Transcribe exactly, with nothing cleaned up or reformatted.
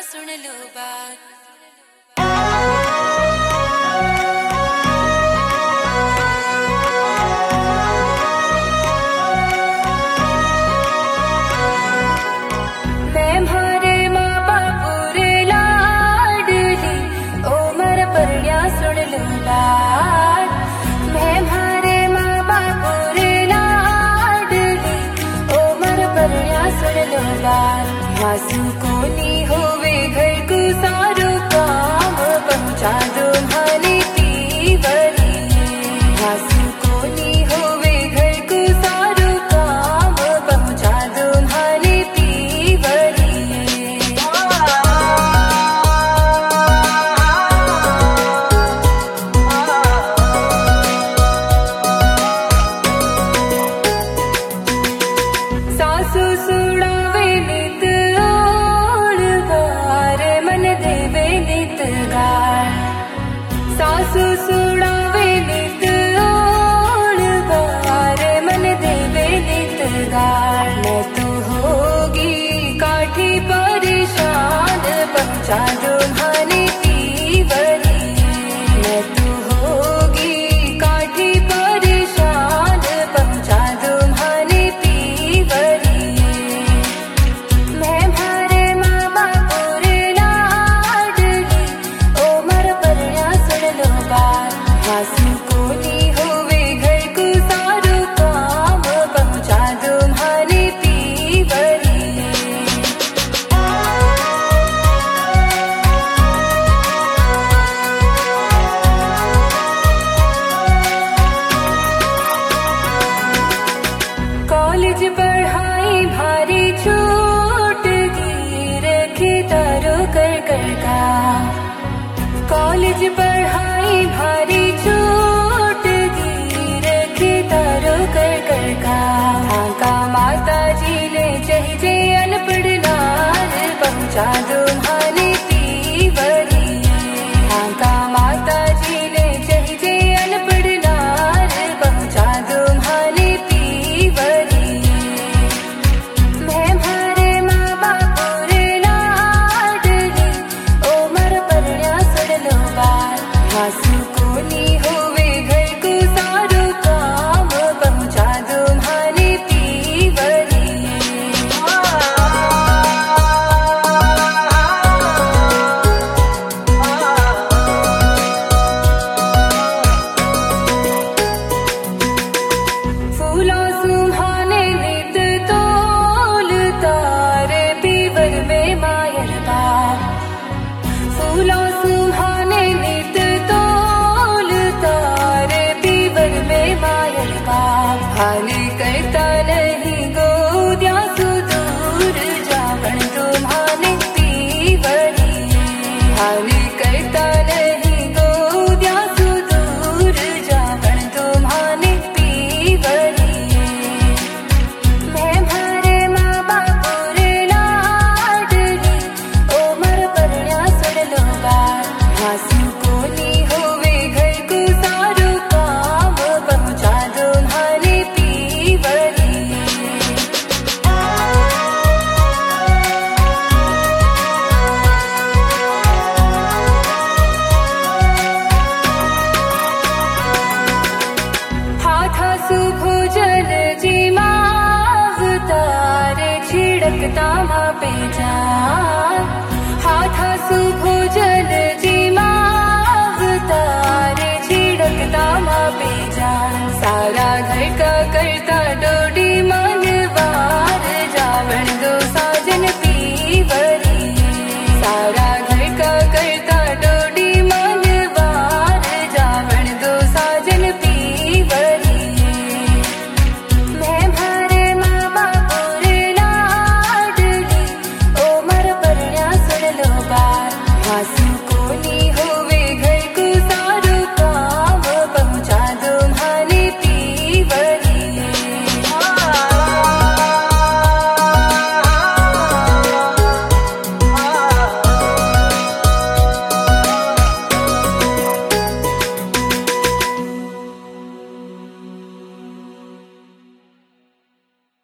सुन लो बात। हासू कोनी होवे घर को सारो काम पहुँचा दो माने पीवरी। हासू कोनी होवे घर को सारो काम पहुँचा दो माने पीवरी। सासू सुड़ावे नित सासू सुड़ावे नित ओढ़ बार मन देवे नित गार। मैं तो होगी काठी परेशान पहुँचा दो माने पीवरी। मैं तो होगी काठी परेशान पहुँचा दो माने पीवरी। मैं भारे माँ बापुर लाडली ओ मर परया सुन लो बात। हासू कोनी होवे घर को सारो काम पहुँचा दो माने पीवरी। कॉलेज पढ़ाई भारी छूट गी रखे तारो कर कर का। कॉलेज पढ़ाई भारी छूट गी रखे तारो कर कर का। ढाका माता जी ने चाहिए अनपढ़ नार पहुँचा दो माने पीवरी। ढाका माता जी ने चाहिए अनपढ़ नार पहुँचा दो माने पीवरी। मैं भारे माँ बापुर लाडली ओ मर परया सुन लो बात। हासू कोनी होवे घर को सारो काम पहुँचा दो माने पीवरी। फूला सुहाने नित तोल तारे पीवर में मायर बार। फूला सुहाने नित तोल तारे पीवर में मायर बार। हानि करता नहीं गोद्या सुदूर जावण तुम्हाने पीवरी। हानि करता नहीं गोद्या सुदूर जावण तुम्हाने पीवरी। मैं भारे माँ बापुर लाडली ओ मर परया सुन लो बात। हासू कोनी होवे घर को सारो काम पहुँचा दो माने पीवरी। हाथ हासू भोजन जी माह तारे छिड़कता माँ पे जान। हाथ हासू भोजन जी माह तारे छिड़कता माँ पे जान। सारा घर का करता डो